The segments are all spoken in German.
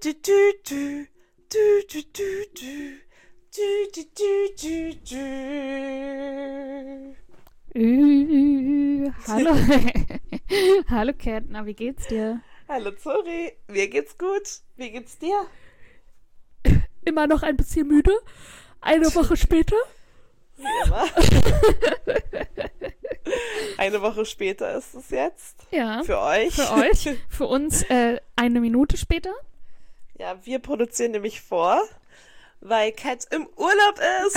du, du, du. Du, du, du, du. Du, du, du, du, du. Hallo. Hallo Kat, na, wie geht's dir? Hallo Zori, mir geht's gut. Wie geht's dir? Immer noch ein bisschen müde. Eine Woche später. Wie immer. Eine Woche später ist es jetzt. Ja. Für euch. Für euch. Für uns eine Minute später. Ja, wir produzieren nämlich vor, weil Kat im Urlaub ist.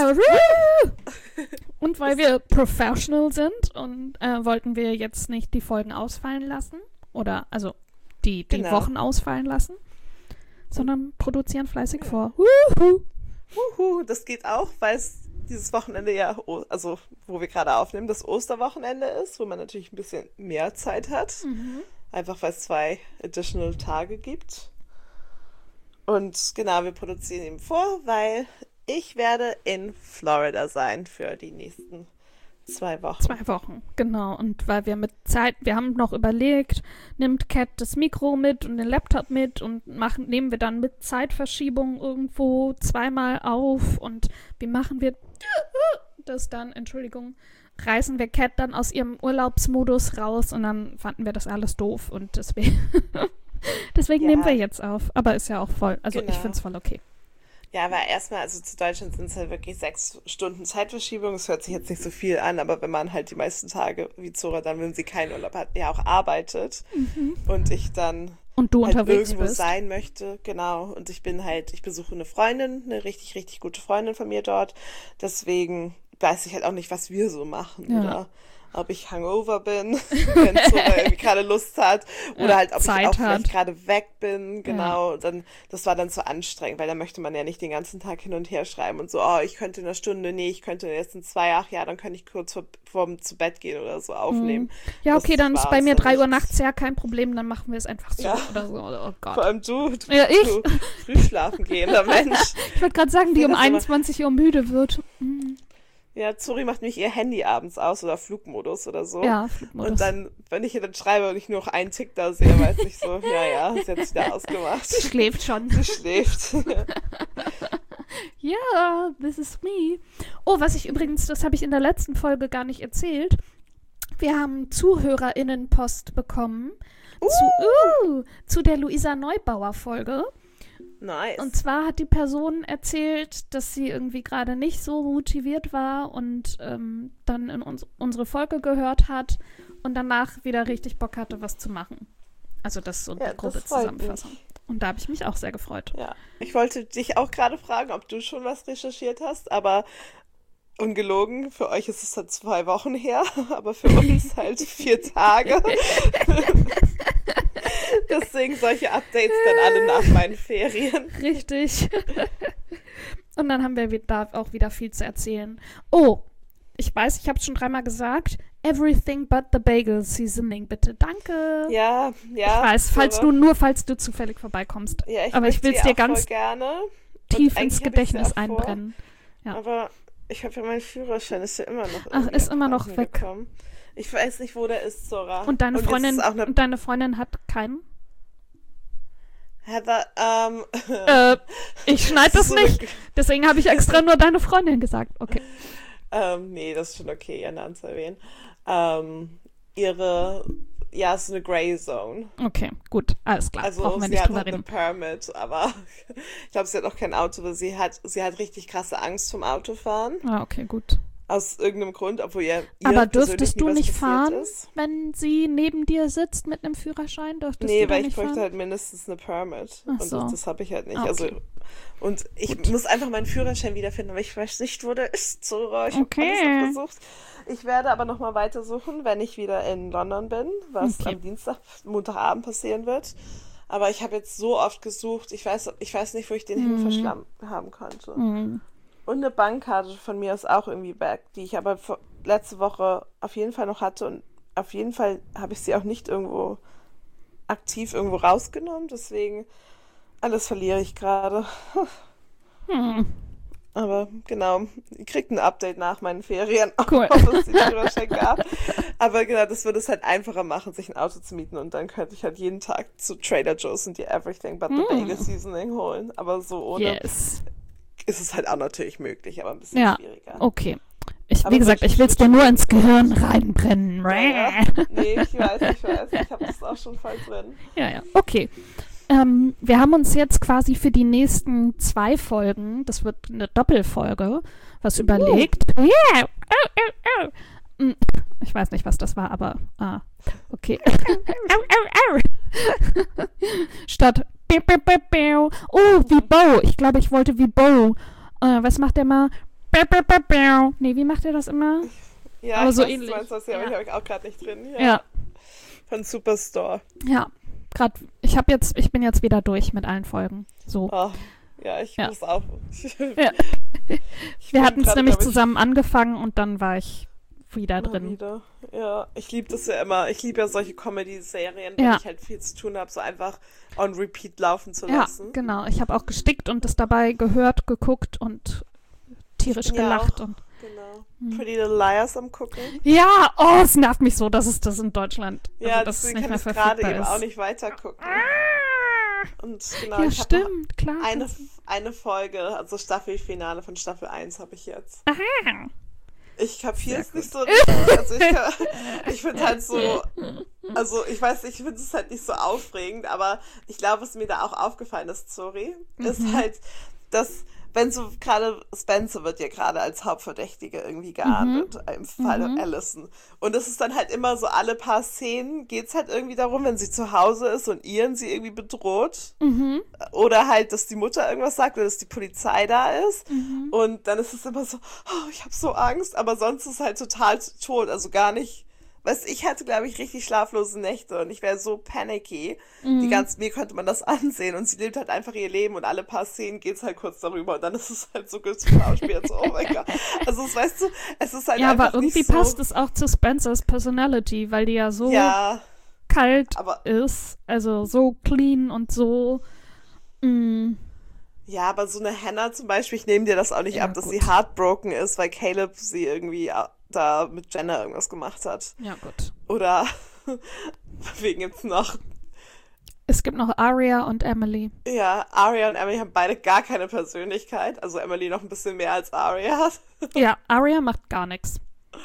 Und weil wir professional sind und wollten wir jetzt nicht die Folgen ausfallen lassen. Oder also die Genau. Wochen ausfallen lassen. Sondern produzieren fleißig vor. Das geht auch, weil es dieses Wochenende ja, also wo wir gerade aufnehmen, das Osterwochenende ist, wo man natürlich ein bisschen mehr Zeit hat. Einfach weil es 2 additional Tage gibt. Und genau, wir produzieren eben vor, weil ich werde in Florida sein für die nächsten 2 Wochen. 2 Wochen, genau. Und weil wir wir haben noch überlegt, nimmt Kat das Mikro mit und den Laptop mit und nehmen wir dann mit Zeitverschiebung irgendwo 2-mal auf und wie machen wir das dann, Entschuldigung, reißen wir Kat dann aus ihrem Urlaubsmodus raus und dann fanden wir das alles doof und deswegen nehmen wir jetzt auf. Aber ist ja auch voll, also Genau. ich finde es voll okay. Ja, aber erstmal, also zu Deutschland sind es halt wirklich 6 Stunden Zeitverschiebung. Es hört sich jetzt nicht so viel an, aber wenn man halt die meisten Tage, wie Zora dann, wenn sie keinen Urlaub hat, ja auch arbeitet und ich dann Und du halt unterwegs irgendwo bist. sein möchte, genau. Und ich besuche eine Freundin, eine richtig, richtig gute Freundin von mir dort. Deswegen weiß ich halt auch nicht, was wir so machen oder ob ich hungover bin, wenn Zora irgendwie gerade Lust hat oder halt ob Zeit ich auch hat. vielleicht gerade weg bin, genau. Dann, das war dann so anstrengend, weil da möchte man ja nicht den ganzen Tag hin und her schreiben und so, oh, ich könnte in einer Stunde, nee, ich könnte jetzt in 2, ach ja, dann kann ich kurz vorm zu Bett gehen oder so aufnehmen. Ja, okay, dann ist bei mir 3 Uhr nachts. nachts ja kein Problem, dann machen wir es einfach so oder so. Oh Gott. Vor allem du Ja, ich. du früh schlafen gehender Mensch. Ich wollte gerade sagen, die um Das aber- 21 Uhr müde wird. Ja, Zori macht nämlich ihr Handy abends aus oder Flugmodus oder so. Ja, Flugmodus. Und dann, wenn ich ihr dann schreibe und ich nur noch einen Tick da sehe, weiß ich so, ja, ist jetzt wieder ausgemacht. Sie schläft schon. Sie schläft. Ja, this is me. Oh, was ich übrigens, das habe ich in der letzten Folge gar nicht erzählt. Wir haben ZuhörerInnen-Post bekommen zu der Luisa Neubauer-Folge. Nice. Und zwar hat die Person erzählt, dass sie irgendwie gerade nicht so motiviert war und dann in unsere Folge gehört hat und danach wieder richtig Bock hatte, was zu machen. Also das ist so eine grobe das freut Zusammenfassung. mich. Und da habe ich mich auch sehr gefreut. Ja, ich wollte dich auch gerade fragen, ob du schon was recherchiert hast, aber ungelogen, für euch ist es halt 2 Wochen her, aber für uns halt 4 Tage. Deswegen solche Updates dann alle nach meinen Ferien. Richtig. Und dann haben wir da auch wieder viel zu erzählen. Oh, ich weiß, ich habe es schon 3-mal gesagt. Everything but the bagel seasoning, bitte. Danke. Ja. Ich weiß, falls du zufällig vorbeikommst. Ja, aber ich will es dir auch ganz voll gerne. tief Und ins eigentlich hab ich Gedächtnis sie auch vor. einbrennen. Ja. Aber ich habe ja meinen Führerschein, ist ja immer noch Ach, irgendwie ist immer noch abhanden weg. gekommen. Ich weiß nicht, wo der ist, Zora. Und deine jetzt Freundin, ist auch eine und deine Freundin hat keinen? Heather, Ich schneide das so nicht. Deswegen habe ich extra nur deine Freundin gesagt. Okay. Nee, das ist schon okay, ihren Namen zu erwähnen. Es ist eine Grey Zone. Okay, gut. Alles klar. Also Brauchen wir sie nicht hat drüber halt eine reden. Permit, aber ich glaube, sie hat auch kein Auto, weil sie hat richtig krasse Angst vom Autofahren. Ah, okay, gut. Aus irgendeinem Grund, obwohl ihr Aber persönlich dürftest nie du was nicht passiert fahren, ist. wenn sie neben dir sitzt mit einem Führerschein? Dürftest Nee, du da weil ich nicht bräuchte fahren? halt mindestens eine Permit. Ach Und so. das habe ich halt nicht. Ah, okay. Also, und ich muss einfach meinen Führerschein wiederfinden, aber ich weiß nicht, wo der ist, Zora. Ich habe Okay. alles abgesucht. Ich werde aber nochmal weitersuchen, wenn ich wieder in London bin, was Okay. am Montagabend passieren wird. Aber ich habe jetzt so oft gesucht, ich weiß nicht, wo ich den hin verschlammt haben konnte. Und eine Bankkarte von mir ist auch irgendwie weg, die ich aber letzte Woche auf jeden Fall noch hatte und auf jeden Fall habe ich sie auch nicht aktiv irgendwo rausgenommen, deswegen alles verliere ich gerade. Aber genau, ihr kriegt ein Update nach meinen Ferien, Cool. ob es den Führerschein gab. Aber genau, das würde es halt einfacher machen, sich ein Auto zu mieten. Und dann könnte ich halt jeden Tag zu Trader Joe's und die Everything but the Bagel Seasoning holen. Aber so ohne Yes. ist es halt auch natürlich möglich, aber ein bisschen Ja, schwieriger. wie Aber gesagt, ich will es dir nur ins Gehirn reinbrennen. Ja. Nee, ich weiß. Ich habe das auch schon voll drin. Ja, okay. Wir haben uns jetzt quasi für die nächsten 2 Folgen, das wird eine Doppelfolge, was überlegt. Yeah. Ich weiß nicht, was das war, aber okay. Statt oh, wie Bo. Ich glaube, ich wollte wie Bo. Was macht der mal? Nee, wie macht er das immer? Ja, aber ich so weiß, ähnlich. Du meinst das, ja, aber ich habe ich auch gerade nicht drin. Ja. Von Superstore. Ja. Gerade, ich bin jetzt wieder durch mit allen Folgen. So. Oh, ja, ich muss auch. Ja. Wir hatten es nämlich zusammen angefangen und dann war ich wieder drin. Wieder. Ja, ich liebe das ja immer. Ich liebe ja solche Comedy-Serien, wenn ich halt viel zu tun habe, so einfach on repeat laufen zu lassen. Ja, genau. Ich habe auch gestickt und das dabei gehört, geguckt und tierisch gelacht. Und genau. Pretty Little Liars am gucken. ja, es nervt mich so, dass es das in Deutschland, ja, dass es deswegen nicht mehr kann ich gerade verfügbar eben ist. auch nicht weiter gucken. Und genau, Ja, ich habe stimmt, klar. eine Folge, also Staffelfinale von Staffel 1 habe ich jetzt. Aha. Ich kapiere es nicht so richtig. Also ich finde halt so, also ich weiß nicht, ich finde es halt nicht so aufregend, aber ich glaube, was mir da auch aufgefallen ist, sorry, ist halt, dass wenn so gerade Spencer wird ja gerade als Hauptverdächtige irgendwie geahndet, im Fall Allison. Und es ist dann halt immer so, alle paar Szenen geht es halt irgendwie darum, wenn sie zu Hause ist und Ian sie irgendwie bedroht. Oder halt, dass die Mutter irgendwas sagt oder dass die Polizei da ist. Und dann ist es immer so, oh, ich habe so Angst. Aber sonst ist es halt total tot, also gar nicht. Weißt, ich hatte, glaube ich, richtig schlaflose Nächte und ich wäre so panicky. Mir könnte man das ansehen und sie lebt halt einfach ihr Leben und alle paar Szenen geht's halt kurz darüber und dann ist es halt so geschauspielt, so, oh mein Gott. Also, weißt du, es ist halt ja, einfach aber irgendwie nicht so, passt es auch zu Spencers Personality, weil die ja so kalt ist, also so clean und so. Ja, aber so eine Hannah zum Beispiel, ich nehme dir das auch nicht ab, dass sie heartbroken ist, weil Caleb sie irgendwie da mit Jenna irgendwas gemacht hat. Ja, gut. Oder wegen jetzt noch. Es gibt noch Aria und Emily. Ja, Aria und Emily haben beide gar keine Persönlichkeit. Also Emily noch ein bisschen mehr als Aria. Ja, Aria macht gar nichts.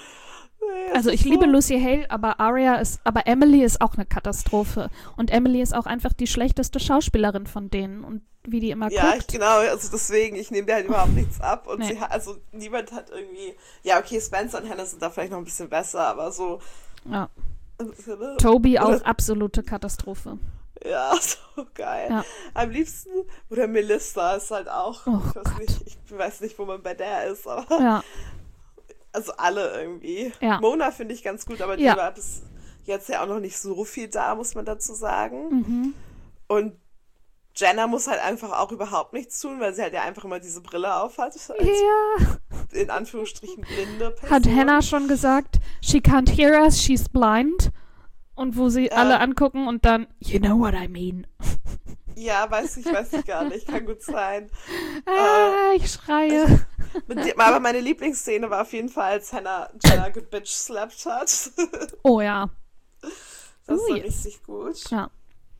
Also ich liebe Lucy Hale, aber Emily ist auch eine Katastrophe. Und Emily ist auch einfach die schlechteste Schauspielerin von denen. Und wie die immer ja, guckt. Genau, also deswegen, ich nehme dir halt überhaupt nichts ab. Und niemand hat irgendwie, ja, okay, Spencer und Hannah sind da vielleicht noch ein bisschen besser, aber so. Ja. Toby auch absolute Katastrophe. Ja, so geil. Ja. Am liebsten, oder Melissa ist halt auch, ich weiß nicht, wo man bei der ist, aber ja. Also alle irgendwie. Ja. Mona finde ich ganz gut, aber die war bis jetzt ja auch noch nicht so viel da, muss man dazu sagen. Und Jenna muss halt einfach auch überhaupt nichts tun, weil sie halt ja einfach immer diese Brille aufhat. Als in Anführungsstrichen blinde Person. Hat Hannah schon gesagt, she can't hear us, she's blind. Und wo sie alle angucken und dann, you know what I mean. Ja, weiß ich gar nicht. Kann gut sein. Ich schreie. Aber meine Lieblingsszene war auf jeden Fall, als Hannah Jenna gebitch-slapped hat. Oh ja. Das war richtig gut. Ja.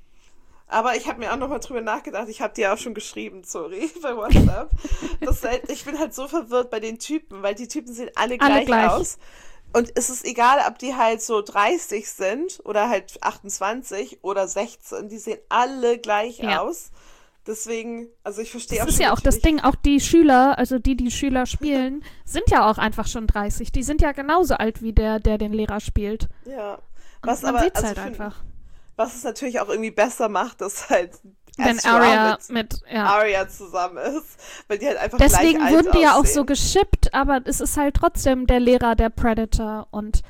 Aber ich habe mir auch nochmal drüber nachgedacht, ich habe dir auch schon geschrieben, sorry, bei WhatsApp. Ich bin halt so verwirrt bei den Typen, weil die Typen sehen alle gleich aus. Und es ist egal, ob die halt so 30 sind oder halt 28 oder 16, die sehen alle gleich aus. Deswegen, also ich verstehe auch schon. Das ist ja auch das Ding, auch die Schüler, also die Schüler spielen, sind ja auch einfach schon 30. Die sind ja genauso alt wie der den Lehrer spielt. Ja. Was man sieht halt einfach. Was es natürlich auch irgendwie besser macht, dass halt wenn Aria mit Aria zusammen ist, weil die halt einfach deswegen gleich alt wurden die ja auch aussehen. so geschippt, aber es ist halt trotzdem der Lehrer, der Predator und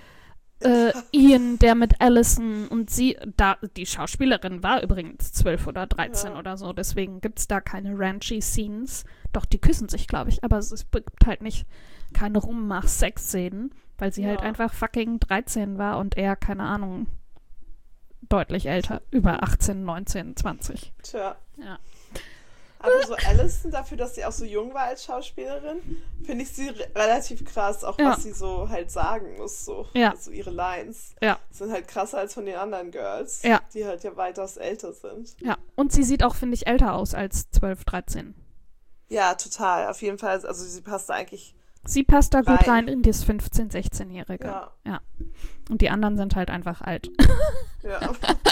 Ian, der mit Allison und die Schauspielerin war übrigens 12 oder 13 oder so, deswegen gibt's da keine ranchy Scenes. Doch, die küssen sich, glaube ich, aber es gibt halt nicht keine Rummach-Sex-Szenen, weil sie halt einfach fucking 13 war und er, keine Ahnung, deutlich älter, über 18, 19, 20. Tja. Ja. Aber so Allison, dafür, dass sie auch so jung war als Schauspielerin, finde ich sie relativ krass, auch was sie so halt sagen muss, so. Ja. Also ihre Lines sind halt krasser als von den anderen Girls, die halt ja weitaus älter sind. Ja, und sie sieht auch, finde ich, älter aus als 12, 13. Ja, total, auf jeden Fall, also sie passt da eigentlich Sie passt da gut rein in das 15-, 16-Jährige. Ja. Und die anderen sind halt einfach alt. Ja.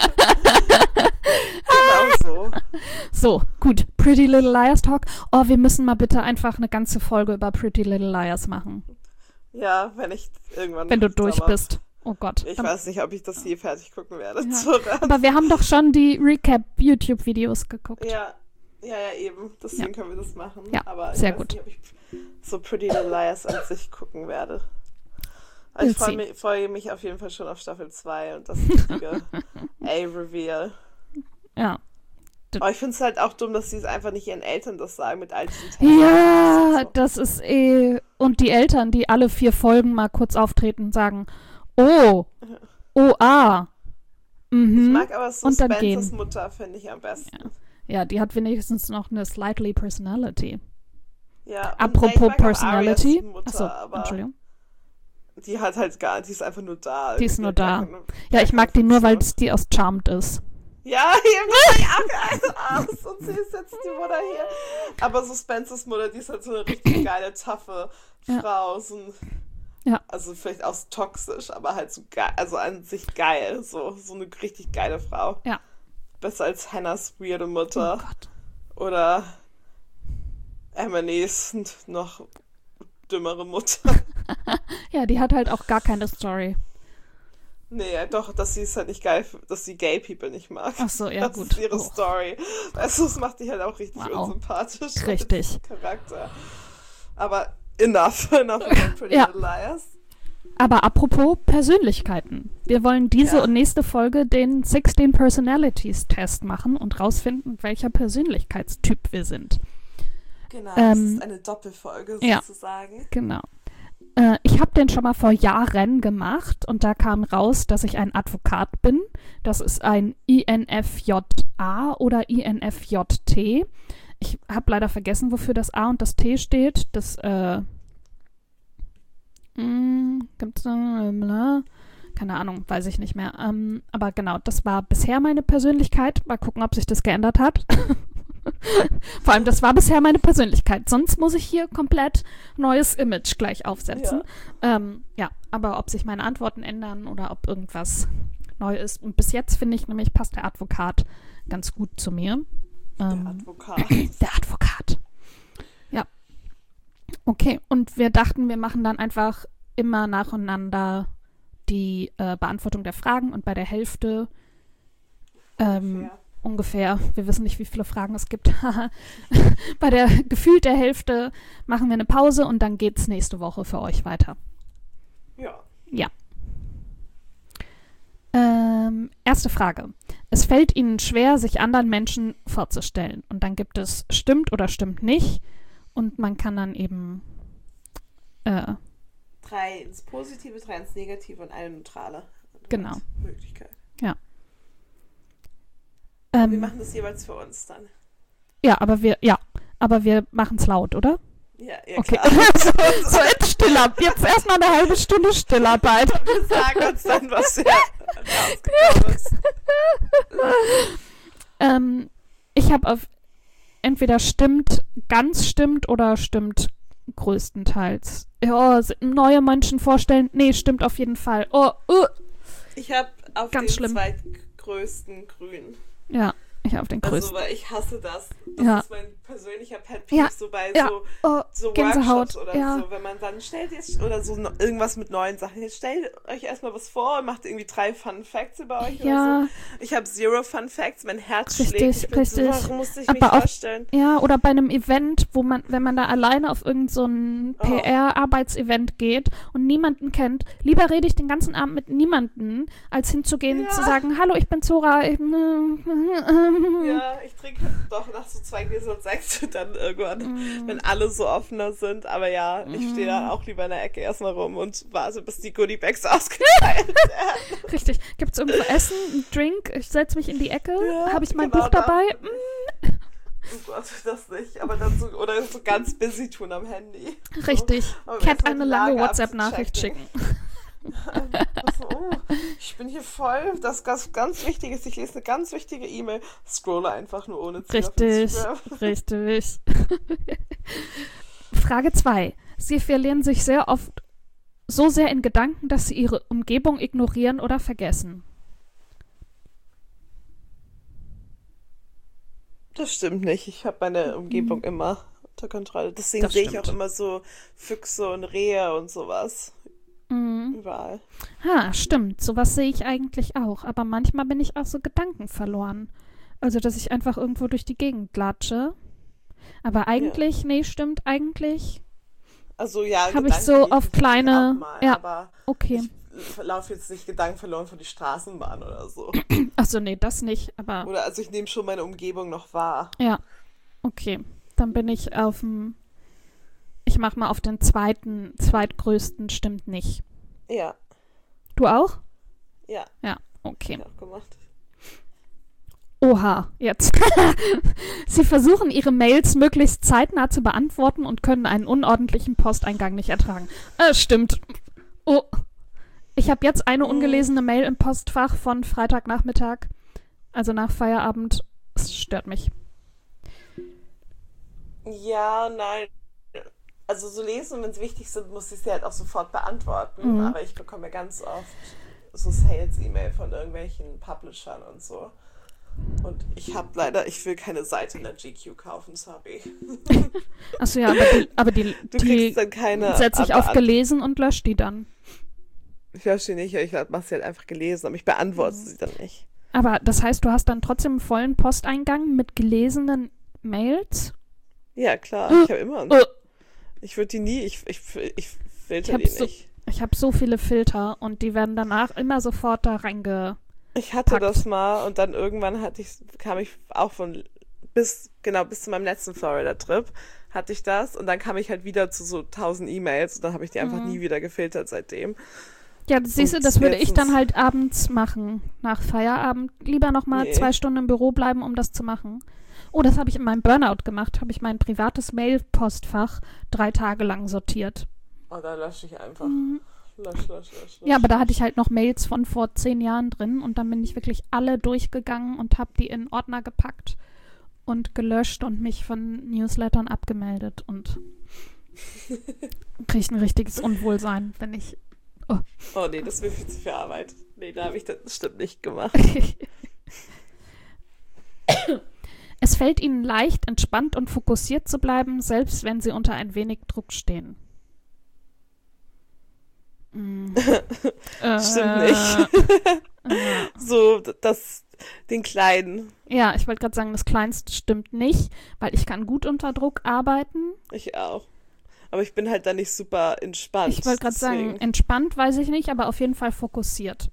Genau so. So, gut. Pretty Little Liars Talk. Oh, wir müssen mal bitte einfach eine ganze Folge über Pretty Little Liars machen. Ja, wenn ich irgendwann... Wenn du durch bist. Oh Gott. Ich weiß nicht, ob ich das je fertig gucken werde. Ja. Aber wir haben doch schon die Recap-YouTube-Videos geguckt. Ja, eben. Deswegen können wir das machen. Ja, aber sehr ich weiß gut. nicht, ob ich so Pretty Little Liars an sich gucken werde. Also ich freue mich auf jeden Fall schon auf Staffel 2 und das richtige A-Reveal. Ja. Aber ich finde es halt auch dumm, dass sie es einfach nicht ihren Eltern das sagen mit all diesen Texten. Ja, das ist und die Eltern, die alle 4 Folgen mal kurz auftreten, sagen, oh, mhm. Ich mag aber so und dann Spencers Mutter, finde ich am besten. Ja, die hat wenigstens noch eine slightly Personality. Ja, apropos Personality. Mutter, Achso, Entschuldigung. Die hat halt die ist einfach nur da. Die ist nur da. Ja, ich mag die nur, weil es die aus Charmed ist. Ja, hier bin ich auch aus und sie ist jetzt die Mutter hier. Aber so Spencers Mutter, die ist halt so eine richtig geile, taffe Frau. So also vielleicht auch toxisch, aber halt so geil, also an sich geil. So eine richtig geile Frau. Ja. Besser als Hannahs weirde Mutter. Oh Gott. Oder Emily's noch dümmere Mutter. Ja, die hat halt auch gar keine Story. Nee, doch, dass sie es halt nicht geil, dass sie Gay People nicht mag. Ach so, ja, das gut. Das ist ihre Story. Weißt du, das macht die halt auch richtig unsympathisch. Richtig. Charakter. Aber enough von Pretty Little Liars. Aber apropos Persönlichkeiten. Wir wollen diese und nächste Folge den 16 Personalities Test machen und rausfinden, welcher Persönlichkeitstyp wir sind. Genau, das ist eine Doppelfolge sozusagen. Ja, genau. Ich habe den schon mal vor Jahren gemacht und da kam raus, dass ich ein Advokat bin. Das ist ein INFJA oder INFJT. Ich habe leider vergessen, wofür das A und das T steht. Das gibt's keine Ahnung, weiß ich nicht mehr. Aber genau, das war bisher meine Persönlichkeit. Mal gucken, ob sich das geändert hat. Vor allem, das war bisher meine Persönlichkeit. Sonst muss ich hier komplett neues Image gleich aufsetzen. Ja, aber ob sich meine Antworten ändern oder ob irgendwas neu ist. Und bis jetzt, finde ich, nämlich passt der Advokat ganz gut zu mir. Der Advokat. Der Advokat. Ja. Okay, und wir dachten, wir machen dann einfach immer nacheinander die Beantwortung der Fragen und bei der Hälfte ungefähr, wir wissen nicht, wie viele Fragen es gibt, bei der gefühlt der Hälfte machen wir eine Pause und dann geht's nächste Woche für euch weiter. Ja. Erste Frage. Es fällt Ihnen schwer, sich anderen Menschen vorzustellen. Und dann gibt es stimmt oder stimmt nicht. Und man kann dann eben 3 ins Positive, 3 ins Negative und eine neutrale Möglichkeit. Ja. Wir machen das jeweils für uns dann. Ja, aber wir machen es laut, oder? Ja, okay. Klar. So in Stillarbeit. Jetzt erstmal eine halbe Stunde Stillarbeit. Wir sagen uns dann, was hier rausgekommen ist. Ich habe auf entweder stimmt, ganz stimmt oder stimmt größtenteils. Ja, neue Menschen vorstellen. Nee, stimmt auf jeden Fall. Ich habe auf ganz den schlimm. Zweitgrößten grün. Ja, ich auf den größten. Also, weil ich hasse das. Das ist mein persönlicher Pet Peeve, so bei so Gänsehaut. Workshops oder so. Wenn man dann stellt jetzt, oder so irgendwas mit neuen Sachen. Jetzt stellt euch erstmal was vor und macht irgendwie 3 Fun Facts über euch oder so. Ich habe 0 Fun Facts, mein Herz schlägt. Ich bin so, warum musste ich mich vorstellen? Ja, oder bei einem Event, wo man, wenn man da alleine auf irgend so ein PR-Arbeitsevent geht und niemanden kennt, lieber rede ich den ganzen Abend mit niemanden, als hinzugehen zu sagen, hallo, ich bin Zora. Ja, ich trinke doch nach so 2 Gläsern Sekt dann irgendwann, wenn alle so offener sind. Aber ja, ich stehe dann auch lieber in der Ecke erstmal rum und warte, bis die Goodiebags ausgeteilt werden. Richtig. Gibt es irgendwo Essen, einen Drink? Ich setze mich in die Ecke. Habe ich mein genau Buch dabei? Oh Gott, das nicht. Aber dann so, oder so ganz busy tun am Handy. Richtig. So. Cat eine lange WhatsApp-Nachricht schicken. Also, oh, ich bin hier voll. Das ganz wichtig ist, ich lese eine ganz wichtige E-Mail. Scrolle einfach nur ohne Ziel. Richtig. Frage 2. Sie verlieren sich sehr oft so sehr in Gedanken, dass sie ihre Umgebung ignorieren oder vergessen. Das stimmt nicht. Ich habe meine Umgebung immer unter Kontrolle. Deswegen sehe ich auch immer so Füchse und Rehe und sowas. Überall. Stimmt. Sowas sehe ich eigentlich auch. Aber manchmal bin ich auch so Gedanken verloren. Also, dass ich einfach irgendwo durch die Gegend latsche. Aber eigentlich, nee, stimmt, eigentlich also ja, habe ich so auf kleine, mal, aber okay. Ich laufe jetzt nicht Gedanken verloren von die Straßenbahn oder so. Achso, nee, das nicht, aber... Oder also ich nehme schon meine Umgebung noch wahr. Ja, okay. Dann bin ich auf dem... Ich mache mal auf den zweitgrößten, stimmt nicht. Ja. Du auch? Ja. Ja, okay. Ich auch gemacht. Oha, jetzt. Sie versuchen, ihre Mails möglichst zeitnah zu beantworten und können einen unordentlichen Posteingang nicht ertragen. Stimmt. Oh. Ich habe jetzt eine ungelesene Mail im Postfach von Freitagnachmittag, also nach Feierabend. Es stört mich. Ja, nein. Also so lesen, wenn es wichtig sind, muss ich sie halt auch sofort beantworten. Aber ich bekomme ganz oft so Sales-E-Mail von irgendwelchen Publishern und so. Und ich will keine Seite in der GQ kaufen, sorry. Achso, ja, aber die dann keine setze ich auf gelesen und lösche die dann. Ich lösche die nicht, ich mache sie halt einfach gelesen, aber ich beantworte sie dann nicht. Aber das heißt, du hast dann trotzdem einen vollen Posteingang mit gelesenen Mails? Ja, klar, ich habe immer. Ich würde die nie, ich filter die nicht. Ich habe so viele Filter und die werden danach immer sofort da reingepackt. Ich hatte das mal und dann irgendwann kam ich auch bis zu meinem letzten Florida-Trip hatte ich das und dann kam ich halt wieder zu so 1000 E-Mails und dann habe ich die einfach nie wieder gefiltert seitdem. Ja, siehst du, das würde ich dann halt abends machen, nach Feierabend. Lieber nochmal 2 Stunden im Büro bleiben, um das zu machen. Oh, das habe ich in meinem Burnout gemacht, habe ich mein Mail-Postfach 3 Tage lang sortiert. Oh, da lösche ich einfach. Lösch. Ja, aber da hatte ich halt noch Mails von vor 10 Jahren drin und dann bin ich wirklich alle durchgegangen und habe die in Ordner gepackt und gelöscht und mich von Newslettern abgemeldet und kriege ein richtiges Unwohlsein, wenn ich... Oh nee, das wäre viel zu viel Arbeit. Nee, da habe ich das bestimmt nicht gemacht. Es fällt ihnen leicht, entspannt und fokussiert zu bleiben, selbst wenn sie unter ein wenig Druck stehen. Stimmt nicht. So, den Kleinen. Ja, ich wollte gerade sagen, das Kleinste stimmt nicht, weil ich kann gut unter Druck arbeiten. Ich auch. Aber ich bin halt da nicht super entspannt. Ich wollte gerade sagen, entspannt weiß ich nicht, aber auf jeden Fall fokussiert.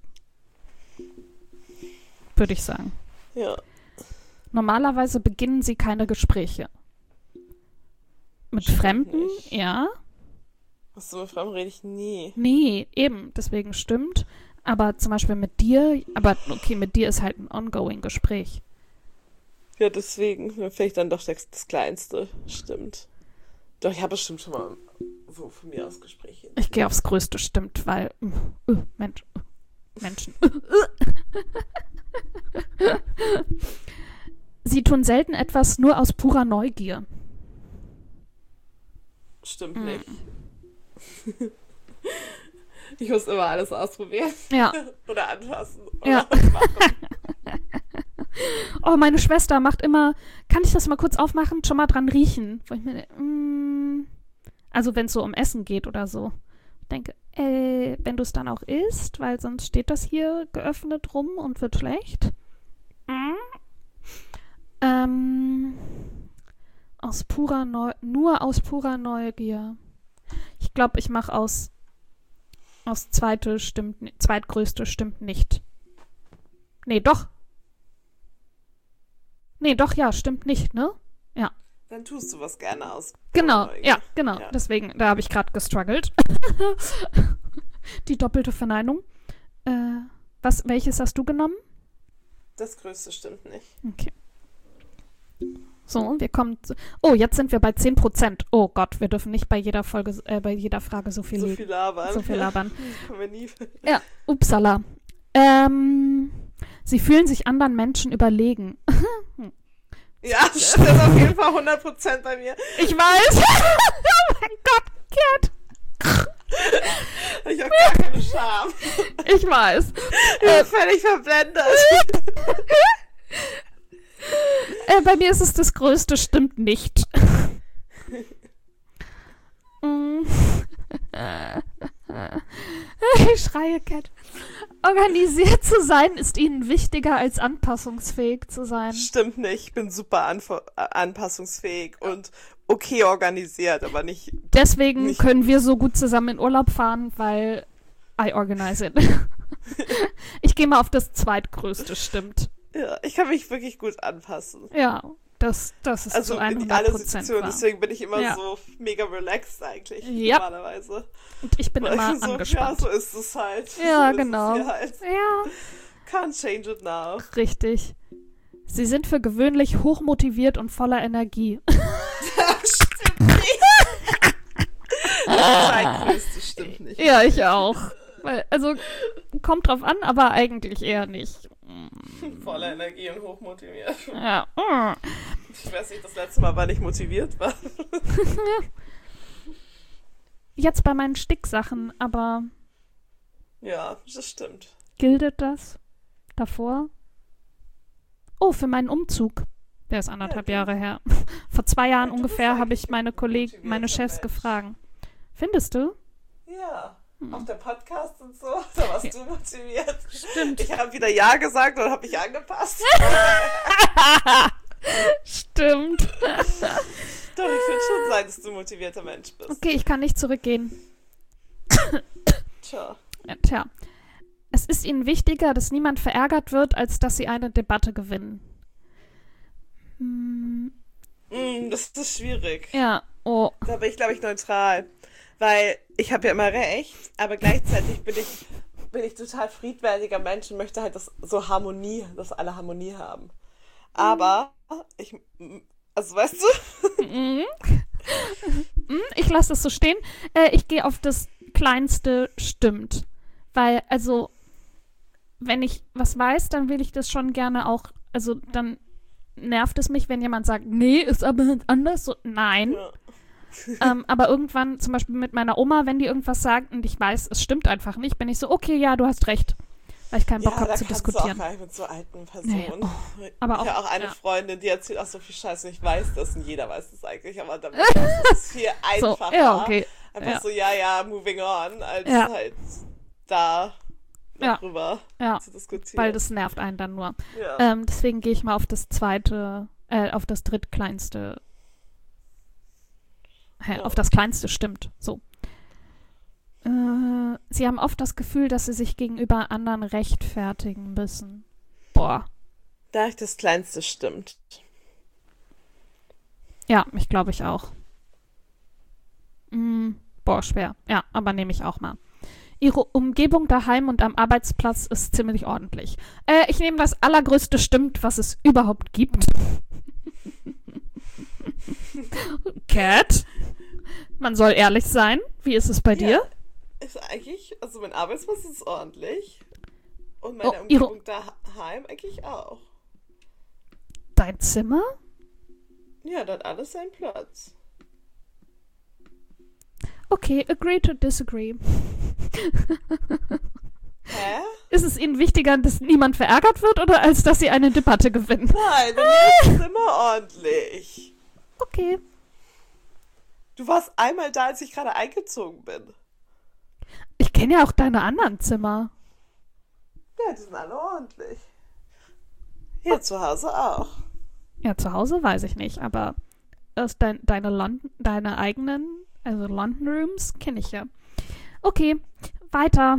Würde ich sagen. Ja. Normalerweise beginnen sie keine Gespräche. Mit Fremden, nicht. Ja. Achso, mit Fremden rede ich nie. Nee, eben, deswegen stimmt. Aber zum Beispiel mit dir, mit dir ist halt ein ongoing Gespräch. Ja, deswegen, vielleicht dann doch das Kleinste, stimmt. Doch, ich habe bestimmt schon mal so von mir aus Gespräche. Ich gehe aufs Größte, stimmt, weil Menschen. Sie tun selten etwas nur aus purer Neugier. Stimmt nicht. Ich muss immer alles ausprobieren. Ja. Oder anfassen. Ja. Oder machen. Oh, meine Schwester macht immer, kann ich das mal kurz aufmachen? Schon mal dran riechen. Wo ich mir, also wenn es so um Essen geht oder so. Ich denke, wenn du es dann auch isst, weil sonst steht das hier geöffnet rum und wird schlecht. Nur aus purer Neugier. Ich glaube, ich mache aus zweitgrößte stimmt nicht. Nee, doch. Ja, stimmt nicht, ne? Ja. Dann tust du was gerne aus. Genau, Neugier. ja, genau. Ja. Deswegen, da habe ich gerade gestruggelt. Die doppelte Verneinung. Welches hast du genommen? Das Größte stimmt nicht. Okay. So, wir kommen oh, jetzt sind wir bei 10%. Oh Gott, wir dürfen nicht bei jeder Folge, bei jeder Frage so viel labern. So viel labern. Kommen wir nie. Ja, upsala. Sie fühlen sich anderen Menschen überlegen. Ja, das ist auf jeden Fall 100% bei mir. Ich weiß. Oh mein Gott, Cat. Ich habe gar keine Scham. Ich weiß. Ich bin völlig verblendet. Bei mir ist es das Größte, stimmt nicht. Ich schreie, Cat. Organisiert zu sein ist ihnen wichtiger, als anpassungsfähig zu sein. Stimmt nicht. Ich bin super anpassungsfähig und okay organisiert, aber nicht... Deswegen können wir so gut zusammen in Urlaub fahren, weil I organize it. Ich gehe mal auf das Zweitgrößte, stimmt. Ja, ich kann mich wirklich gut anpassen. Ja, das ist also so 100% in alle Situationen, wahr. deswegen bin ich immer so mega relaxed eigentlich, ja. Normalerweise. Und ich bin immer so, angespannt. Ja, so ist es halt. Ja, so genau. Halt. Ja. Can't change it now. Richtig. Sie sind für gewöhnlich hochmotiviert und voller Energie. Stimmt nicht. Das Zweitgrößte stimmt nicht. Ja, ich auch. Also, kommt drauf an, aber eigentlich eher nicht. Voller Energie und hochmotiviert. Ja. Ich weiß nicht, das letzte Mal, wann ich motiviert war. Jetzt bei meinen Sticksachen, aber... Ja, das stimmt. Gildet das? Davor? Oh, für meinen Umzug. Der ist 1,5 Jahre her. Vor 2 Jahren ungefähr habe ich meine Kollegen, meine Chefs gefragt. Findest du? Ja. Auf der Podcast und so, da warst du motiviert. Stimmt. Ich habe wieder Ja gesagt und habe mich angepasst. Stimmt. Doch, ich würde schon sagen, dass du ein motivierter Mensch bist. Okay, ich kann nicht zurückgehen. Tja. Tja. Es ist ihnen wichtiger, dass niemand verärgert wird, als dass sie eine Debatte gewinnen. Das ist schwierig. Ja, oh. Da bin ich, glaube ich, neutral. Weil ich habe ja immer recht, aber gleichzeitig bin ich total friedfertiger Mensch und möchte halt dass alle Harmonie haben. Aber also weißt du? Ich lasse das so stehen. Ich gehe auf das Kleinste stimmt. Weil, also, wenn ich was weiß, dann will ich das schon gerne auch, also dann nervt es mich, wenn jemand sagt, nee, ist aber anders. So, nein. Ja. Aber irgendwann, zum Beispiel mit meiner Oma, wenn die irgendwas sagt und ich weiß, es stimmt einfach nicht, bin ich so, okay, ja, du hast recht. Weil ich keinen Bock habe zu diskutieren. Ja, auch mit so alten Personen. Nee, oh. Aber ich habe auch eine Freundin, die erzählt auch so viel Scheiße und ich weiß das und jeder weiß das eigentlich, aber damit ist es viel einfacher. So, ja, okay. Einfach so, moving on, als halt da drüber zu diskutieren. Weil das nervt einen dann nur. Ja. Deswegen gehe ich mal auf das auf das drittkleinste. Auf das Kleinste stimmt. So. Sie haben oft das Gefühl, dass sie sich gegenüber anderen rechtfertigen müssen. Boah. Da das Kleinste stimmt. Ja, ich glaube ich auch. Boah, schwer. Ja, aber nehme ich auch mal. Ihre Umgebung daheim und am Arbeitsplatz ist ziemlich ordentlich. Ich nehme das Allergrößte stimmt, was es überhaupt gibt. Cat? Man soll ehrlich sein. Wie ist es bei dir? Ist eigentlich, also mein Arbeitsplatz ist ordentlich. Und meine Umgebung daheim eigentlich auch. Dein Zimmer? Ja, da hat alles seinen Platz. Okay, agree to disagree. Hä? Ist es Ihnen wichtiger, dass niemand verärgert wird oder als dass Sie eine Debatte gewinnen? Nein, bei mir ist es immer ordentlich. Okay. Du warst einmal da, als ich gerade eingezogen bin. Ich kenne ja auch deine anderen Zimmer. Ja, die sind alle ordentlich. Hier zu Hause auch. Ja, zu Hause weiß ich nicht, aber deine eigenen, also London Rooms, kenne ich ja. Okay, weiter.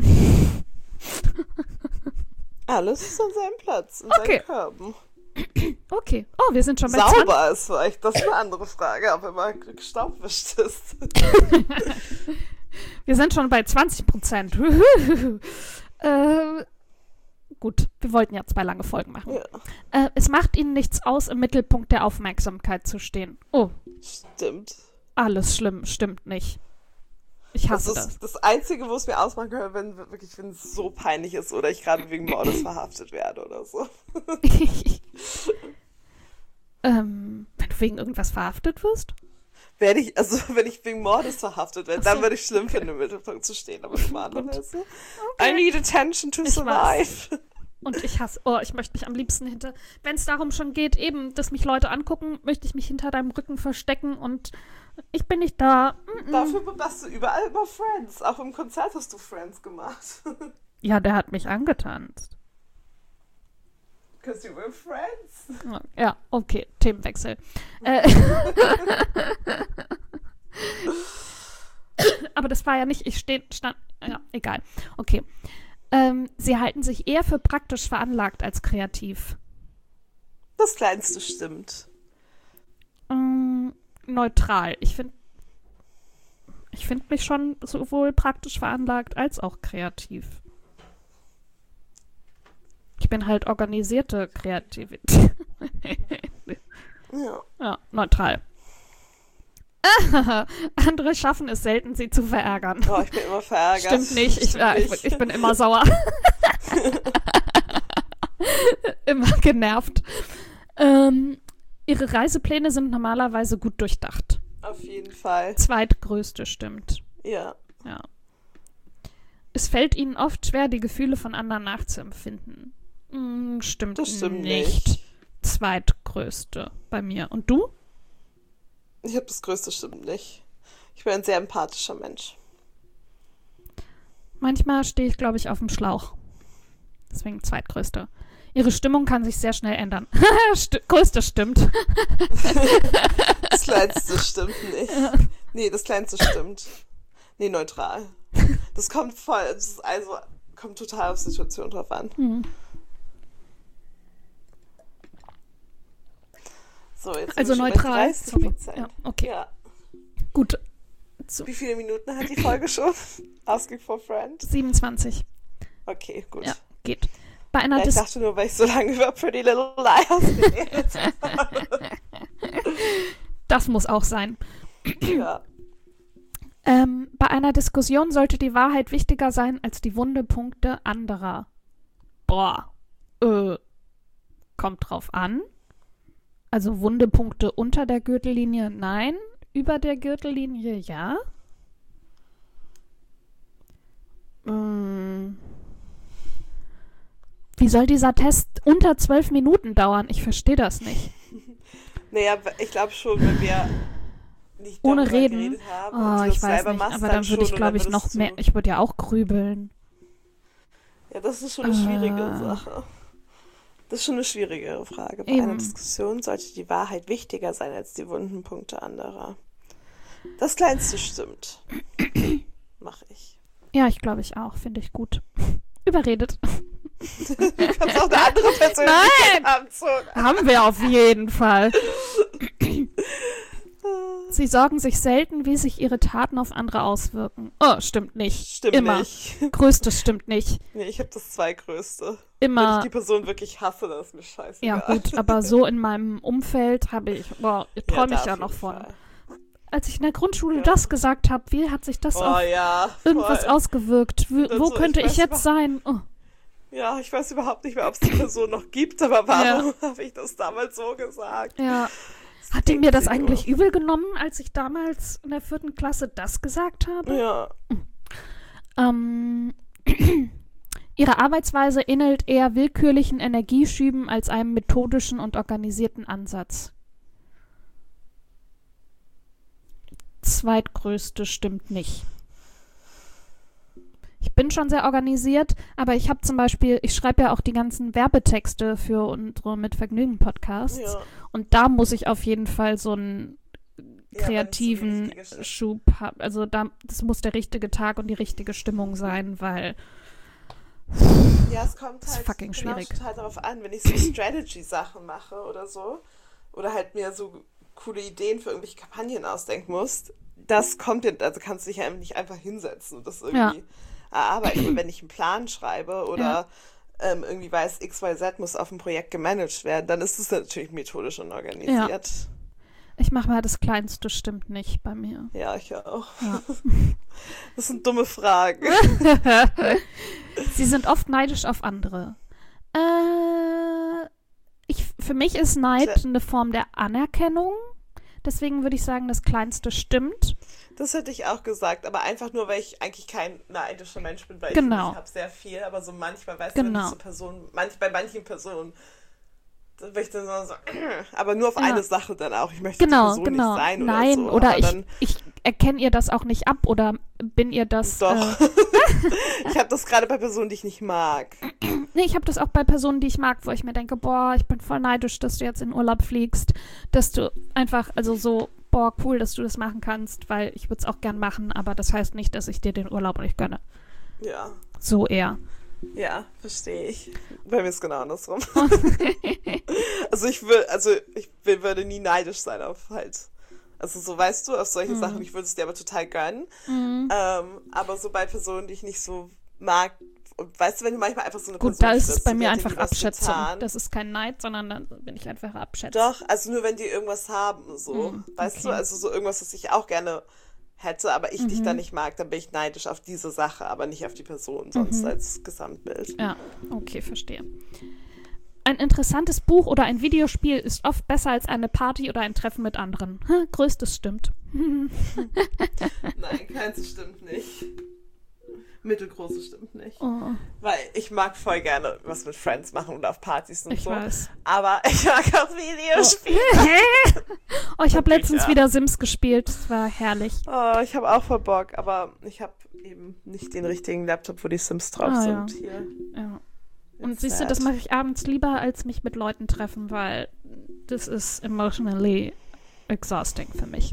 Alles ist an seinem Platz, in seinen Körben. Okay. Oh, wir sind schon bei Sauber ist vielleicht, das ist eine andere Frage, ob immer gestaubwischt ist. Wir sind schon bei 20%. gut, wir wollten ja 2 lange Folgen machen. Ja. Es macht ihnen nichts aus, im Mittelpunkt der Aufmerksamkeit zu stehen. Oh, Stimmt. alles schlimm, stimmt nicht. Ich hasse Das ist das Einzige, wo es mir ausmachen kann, wenn es so peinlich ist oder ich gerade wegen Mordes verhaftet werde oder so. Wenn du wegen irgendwas verhaftet wirst? Wenn ich wegen Mordes verhaftet werde, Ach so. dann würde ich schlimm finden, im Mittelpunkt zu stehen, aber normalerweise. Okay. I need attention to Ich survive. Und ich möchte mich am liebsten wenn es darum schon geht, eben, dass mich Leute angucken, möchte ich mich hinter deinem Rücken verstecken und ich bin nicht da. Dafür warst du überall über Friends. Auch im Konzert hast du Friends gemacht. Ja, der hat mich angetanzt. Because you were friends. Ja, okay, Themenwechsel. Aber das war ja nicht, ja, egal. Okay. Sie halten sich eher für praktisch veranlagt als kreativ. Das Kleinste stimmt. Neutral. Ich finde mich schon sowohl praktisch veranlagt als auch kreativ. Ich bin halt organisierte Kreativität. Ja. Ja, neutral. Andere schaffen es selten, sie zu verärgern. Oh, ich bin immer verärgert. Stimmt nicht. Ich bin immer sauer. Immer genervt. Ihre Reisepläne sind normalerweise gut durchdacht. Auf jeden Fall. Zweitgrößte stimmt. Ja. Ja. Es fällt ihnen oft schwer, die Gefühle von anderen nachzuempfinden. Stimmt, Das stimmt nicht. nicht. Zweitgrößte bei mir. Und du? Ich habe das Größte stimmt nicht. Ich bin ein sehr empathischer Mensch. Manchmal stehe ich, glaube ich, auf dem Schlauch. Deswegen zweitgrößte. Ihre Stimmung kann sich sehr schnell ändern. Größte stimmt. Das Kleinste stimmt nicht. Nee, das Kleinste stimmt. Nee, neutral. Das kommt kommt total auf die Situation drauf an. So, jetzt Also sind wir schon bei neutral. 30%. Ja, okay. Ja. Gut. Wie viele Minuten hat die Folge schon? Asking for Friend? 27. Okay, gut. Ja, geht. Bei einer Ja, ich dachte nur, weil ich so lange über Pretty Little Liars geredet habe. Das muss auch sein. Ja. Bei einer Diskussion sollte die Wahrheit wichtiger sein als die Wundepunkte anderer. Boah. Kommt drauf an. Also Wundepunkte unter der Gürtellinie, nein. Über der Gürtellinie, ja. Wie soll dieser Test unter 12 Minuten dauern? Ich verstehe das nicht. Naja, ich glaube schon, wenn wir nicht Ohne darüber reden. geredet haben Oh, und du ich das weiß selber nicht, machst, aber dann würde ich, schon, glaube und ich, dann noch würdest mehr. du- Ich würde ja auch grübeln. Ja, das ist schon eine schwierige Sache. Das ist schon eine schwierigere Frage. Bei Eben. einer Diskussion sollte die Wahrheit wichtiger sein als die wunden Punkte anderer. Das Kleinste stimmt. Mach ich. Ja, ich glaube ich auch. Finde ich gut. Überredet. Du kannst auch eine andere Persönlichkeit haben. So. Haben wir auf jeden Fall. Sie sorgen sich selten, wie sich ihre Taten auf andere auswirken. Oh, stimmt nicht. Stimmt Immer. nicht. Größtes stimmt nicht. Nee, ich habe das Zweitgrößte. Wenn ich Immer. die Person wirklich hasse, dann ist mir scheißegal. Ja, gut, aber so in meinem Umfeld träume ich da ja auf noch jeden von. Fall. Als ich in der Grundschule Ja. das gesagt habe, wie hat sich das Oh auf ja. irgendwas voll. ausgewirkt? Dann Wo so, könnte ich ich weiß jetzt sein? Oh. Ja, ich weiß überhaupt nicht mehr, ob es die Person noch gibt, aber warum habe ich das damals so gesagt? Ja. Hat die mir das denkt sie eigentlich übel genommen, als ich damals in der 4. Klasse das gesagt habe? Ja. Ihre Arbeitsweise ähnelt eher willkürlichen Energieschüben als einem methodischen und organisierten Ansatz. Zweitgrößte stimmt nicht. Ich bin schon sehr organisiert, aber ich habe zum Beispiel, ich schreibe ja auch die ganzen Werbetexte für unsere Mit Vergnügen Podcasts Ja. und da muss ich auf jeden Fall so einen Ja, kreativen wenn es so richtig ist. Schub haben. Also das muss der richtige Tag und die richtige Stimmung sein, weil Ja, es kommt ist halt fucking schwierig. total darauf an, wenn ich so Strategy-Sachen mache oder so, oder halt mir so coole Ideen für irgendwelche Kampagnen ausdenken muss, das kommt ja, also kannst du dich ja nicht einfach hinsetzen und das irgendwie erarbeiten. Und wenn ich einen Plan schreibe oder irgendwie weiß, XYZ muss auf dem Projekt gemanagt werden, dann ist es natürlich methodisch und organisiert. Ich mache mal das Kleinste, stimmt nicht bei mir. Ja, ich auch. Ja. Das sind dumme Fragen. Sie sind oft neidisch auf andere. Für mich ist Neid eine Form der Anerkennung. Deswegen würde ich sagen, das Kleinste stimmt. Das hätte ich auch gesagt, aber einfach nur, weil ich eigentlich kein neidischer Mensch bin, weil ich habe sehr viel, aber so manchmal, weißt du, wenn ich so Personen, bei manchen Personen, dann will ich dann so, aber nur auf eine Sache dann auch. Ich möchte die Person nicht sein Nein, oder so. Oder ich erkenne ihr das auch nicht ab oder bin ihr das... Doch. Ich habe das gerade bei Personen, die ich nicht mag. Nee, ich habe das auch bei Personen, die ich mag, wo ich mir denke, boah, ich bin voll neidisch, dass du jetzt in Urlaub fliegst, dass du einfach, also so, boah, cool, dass du das machen kannst, weil ich würde es auch gern machen, aber das heißt nicht, dass ich dir den Urlaub nicht gönne. Ja. So eher. Ja, verstehe ich. Bei mir ist es genau andersrum. Würde nie neidisch sein auf halt, also so, weißt du, auf solche Sachen, ich würde es dir aber total gönnen. Aber so bei Personen, die ich nicht so mag, und weißt du, wenn du manchmal einfach so eine Person da ist es bei die mir hat einfach irgendwie was Abschätzung. getan. Das ist kein Neid, sondern dann bin ich einfach abschätzend. Doch, also nur wenn die irgendwas haben, so, weißt du, also so irgendwas, was ich auch gerne hätte, aber ich dich dann nicht mag, dann bin ich neidisch auf diese Sache, aber nicht auf die Person, sonst als Gesamtbild. Ja, okay, verstehe. Ein interessantes Buch oder ein Videospiel ist oft besser als eine Party oder ein Treffen mit anderen. Größtes stimmt. Nein, keins stimmt nicht. Mittelgroßes stimmt nicht. Oh. Weil ich mag voll gerne was mit Friends machen und auf Partys und ich so. Weiß. Aber ich mag auch Videospiele. Oh, ich habe letztens wieder Sims gespielt. Das war herrlich. Oh, ich habe auch voll Bock, aber ich habe eben nicht den richtigen Laptop, wo die Sims drauf sind. Ja. Hier. Ja. Und siehst du, das mache ich abends lieber, als mich mit Leuten treffen, weil das ist emotionally exhausting für mich.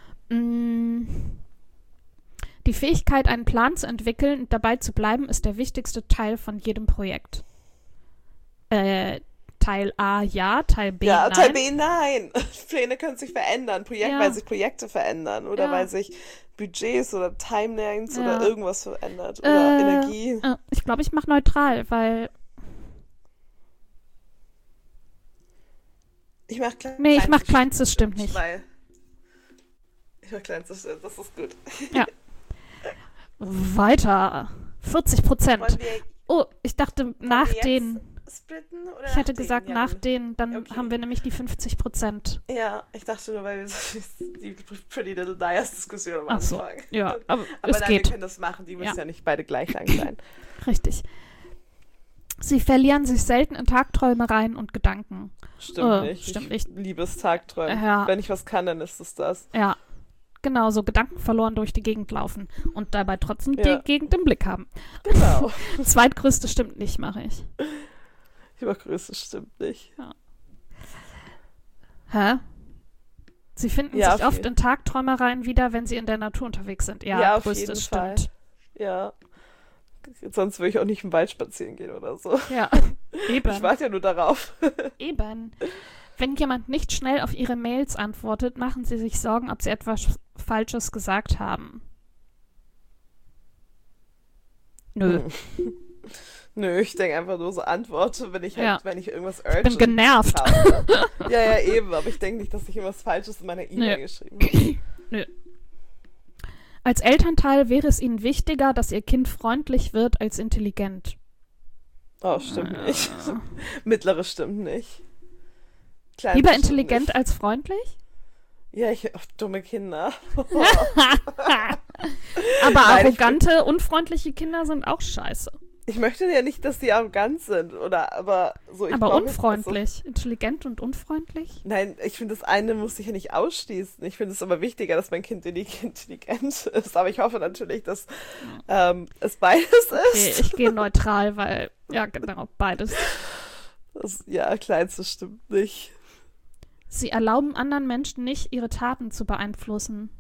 Die Fähigkeit, einen Plan zu entwickeln und dabei zu bleiben, ist der wichtigste Teil von jedem Projekt. Teil A ja, Teil B nein. Ja, Teil B nein. Pläne können sich verändern, weil sich Projekte verändern oder weil sich Budgets oder Timelines oder irgendwas verändert oder Energie. Ich glaube, ich mache neutral, weil ich mache Kleinstes. Nee, ich mache Kleinstes, stimmt nicht. Ich mache Kleinstes, das ist gut. Ja. Weiter. 40%. Oh, ich dachte nach den... Splitten, oder ich hätte gesagt nach den, dann haben wir nämlich die 50%. Ja, ich dachte nur, weil wir die Pretty Little Liars Diskussion am Anfang. Ja, aber es geht. Wir können das machen, die müssen ja nicht beide gleich lang sein. Richtig. Sie verlieren sich selten in Tagträumereien und Gedanken. Stimmt nicht. Stimmt nicht. Ich liebe es Tagträumen. Ja. Wenn ich was kann, dann ist es das. Ja. Genau, so Gedanken verloren durch die Gegend laufen und dabei trotzdem die Gegend im Blick haben. Genau. Zweitgrößte stimmt nicht, mache ich. Ich mache größte stimmt nicht. Ja. Hä? Sie finden sich oft in Tagträumereien wieder, wenn sie in der Natur unterwegs sind. Ja, auf jeden Fall. Stimmt. Ja. Sonst würde ich auch nicht im Wald spazieren gehen oder so. Ja, eben. Ich warte ja nur darauf. Eben. Wenn jemand nicht schnell auf ihre Mails antwortet, machen sie sich Sorgen, ob sie etwas Falsches gesagt haben. Nö. Nö, ich denke einfach nur so Antworte, wenn ich irgendwas urgent bin genervt. habe. Ja, eben, aber ich denke nicht, dass ich irgendwas Falsches in meiner E-Mail geschrieben habe. Nö. Als Elternteil wäre es ihnen wichtiger, dass ihr Kind freundlich wird als intelligent. Oh, stimmt nicht. Mittleres stimmt nicht. Lieber intelligent als freundlich? Ja, dumme Kinder. Aber arrogante, unfreundliche Kinder sind auch scheiße. Ich möchte ja nicht, dass die arrogant sind, aber so. Aber unfreundlich. Intelligent und unfreundlich? Nein, ich finde, das eine muss ich ja nicht ausschließen. Ich finde es aber wichtiger, dass mein Kind intelligent ist. Aber ich hoffe natürlich, dass es beides ist. Okay, ich gehe neutral, weil, ja, genau, beides. Kleinstes stimmt nicht. Sie erlauben anderen Menschen nicht, ihre Taten zu beeinflussen.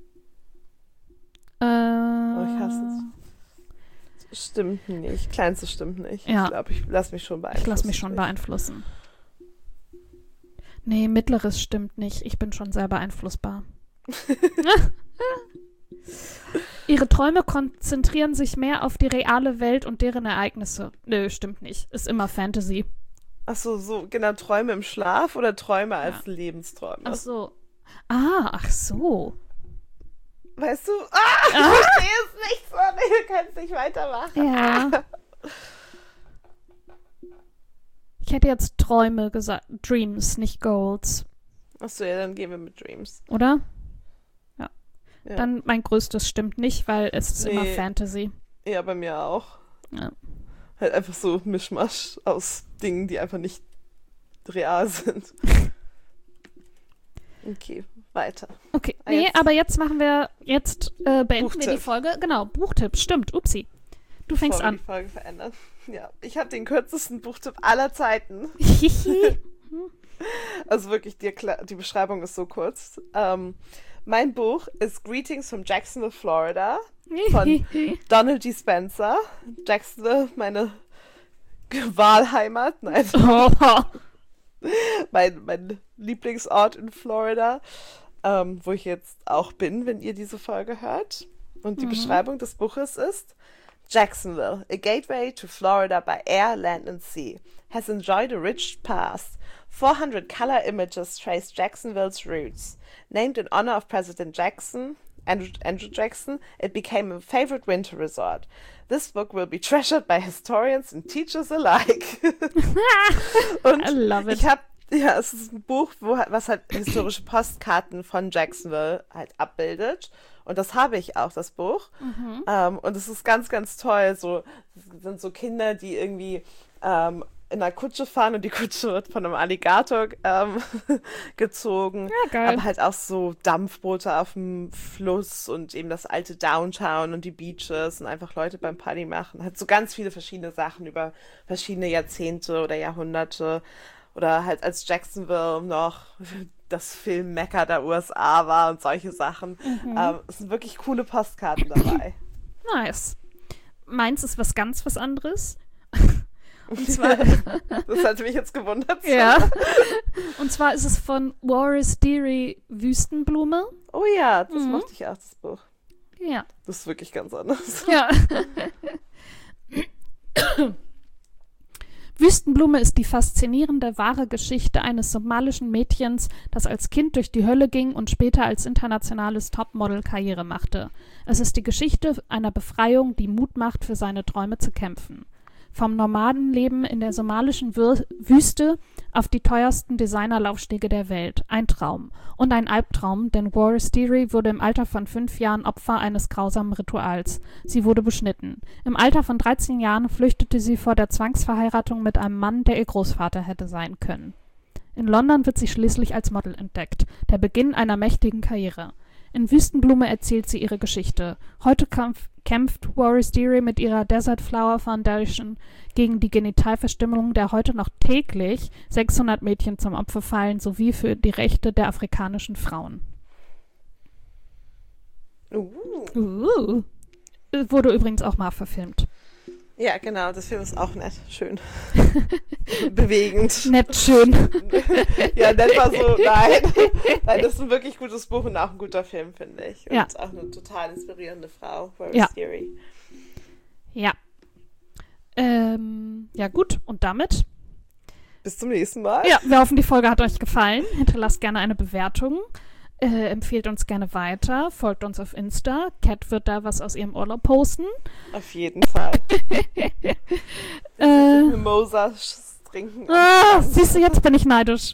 Ich hasse es. Stimmt nicht. Kleinstes stimmt nicht. Ja. Ich glaube, ich lasse mich schon beeinflussen. Ich lasse mich schon beeinflussen. Nee, mittleres stimmt nicht. Ich bin schon sehr beeinflussbar. Ihre Träume konzentrieren sich mehr auf die reale Welt und deren Ereignisse. Nö, stimmt nicht. Ist immer Fantasy. Ach so, genau, Träume im Schlaf oder Träume als Lebensträume? Ach so. Ach so. Weißt du? Ich verstehe es nicht, sorry, du kannst nicht weitermachen. Ja. Ich hätte jetzt Träume gesagt. Dreams, nicht Goals. Ach so, ja, dann gehen wir mit Dreams. Oder? Ja. Dann mein größtes stimmt nicht, weil es ist immer Fantasy. Ja, bei mir auch. Ja. Halt einfach so Mischmasch aus Dingen, die einfach nicht real sind. Okay, weiter. Okay, aber jetzt beenden wir die Folge. Genau, Buchtipp, stimmt, upsi. Du fängst an. Die Folge verändern. Ja, ich habe den kürzesten Buchtipp aller Zeiten. Also wirklich, die Beschreibung ist so kurz. Mein Buch ist Greetings from Jacksonville, Florida von Donald G. Spencer. Jacksonville, meine Wahlheimat. Nein. Mein Lieblingsort in Florida, wo ich jetzt auch bin, wenn ihr diese Folge hört. Und die Beschreibung des Buches ist: Jacksonville, a gateway to Florida by air, land and sea, has enjoyed a rich past. 400 color images trace Jacksonville's roots. Named in honor of President Jackson, Andrew Jackson, it became a favorite winter resort. This book will be treasured by historians and teachers alike. Und I love it. Es ist ein Buch, was halt historische Postkarten von Jacksonville halt abbildet. Und das habe ich auch, das Buch. Und es ist ganz, ganz toll. So, es sind so Kinder, die irgendwie in einer Kutsche fahren und die Kutsche wird von einem Alligator gezogen. Ja, geil. Aber halt auch so Dampfboote auf dem Fluss und eben das alte Downtown und die Beaches und einfach Leute beim Party machen. Halt so ganz viele verschiedene Sachen über verschiedene Jahrzehnte oder Jahrhunderte. Oder halt als Jacksonville noch das Filmmekka der USA war und solche Sachen. Es sind wirklich coole Postkarten dabei. Nice. Meins ist was anderes. Und zwar, das hatte mich jetzt gewundert. Ja. Und zwar ist es von Waris Deary Wüstenblume. Oh ja, das mochte ich auch, das Buch. Ja. Das ist wirklich ganz anders. Ja. Wüstenblume ist die faszinierende, wahre Geschichte eines somalischen Mädchens, das als Kind durch die Hölle ging und später als internationales Topmodel Karriere machte. Es ist die Geschichte einer Befreiung, die Mut macht, für seine Träume zu kämpfen. Vom Nomadenleben in der somalischen Wüste auf die teuersten Designerlaufstege der Welt. Ein Traum. Und ein Albtraum, denn Waris Deary wurde im Alter von 5 Jahren Opfer eines grausamen Rituals. Sie wurde beschnitten. Im Alter von 13 Jahren flüchtete sie vor der Zwangsverheiratung mit einem Mann, der ihr Großvater hätte sein können. In London wird sie schließlich als Model entdeckt. Der Beginn einer mächtigen Karriere. In Wüstenblume erzählt sie ihre Geschichte. Heute kämpft Waris Deary mit ihrer Desert Flower Foundation gegen die Genitalverstümmelung, der heute noch täglich 600 Mädchen zum Opfer fallen, sowie für die Rechte der afrikanischen Frauen. Wurde übrigens auch mal verfilmt. Ja, genau, das Film ist auch nett, schön. Bewegend. Nett, schön. Ja, nett war so, nein, das ist ein wirklich gutes Buch und auch ein guter Film, finde ich. Und auch eine total inspirierende Frau, Waris Deary. Ja. Ja, gut, und damit? Bis zum nächsten Mal. Ja, wir hoffen, die Folge hat euch gefallen. Hinterlasst gerne eine Bewertung. Empfehlt uns gerne weiter, folgt uns auf Insta. Kat wird da was aus ihrem Urlaub posten. Auf jeden Fall. Mimosas trinken. Siehst du, jetzt bin ich neidisch.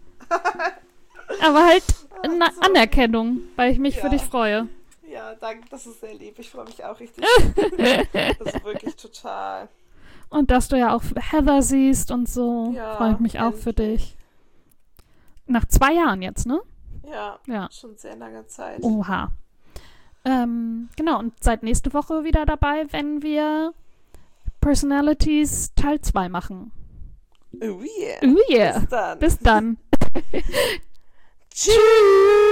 Aber halt Anerkennung, weil ich mich für dich freue. Ja, danke, das ist sehr lieb. Ich freue mich auch richtig. Das ist wirklich total. Und dass du ja auch Heather siehst und so, freue ich mich auch für dich. Nach 2 Jahren jetzt, ne? Ja, schon sehr lange Zeit. Oha. Genau, und seid nächste Woche wieder dabei, wenn wir Personalities Teil 2 machen. Oh yeah. Oh yeah. Bis dann. Bis dann. Tschüss.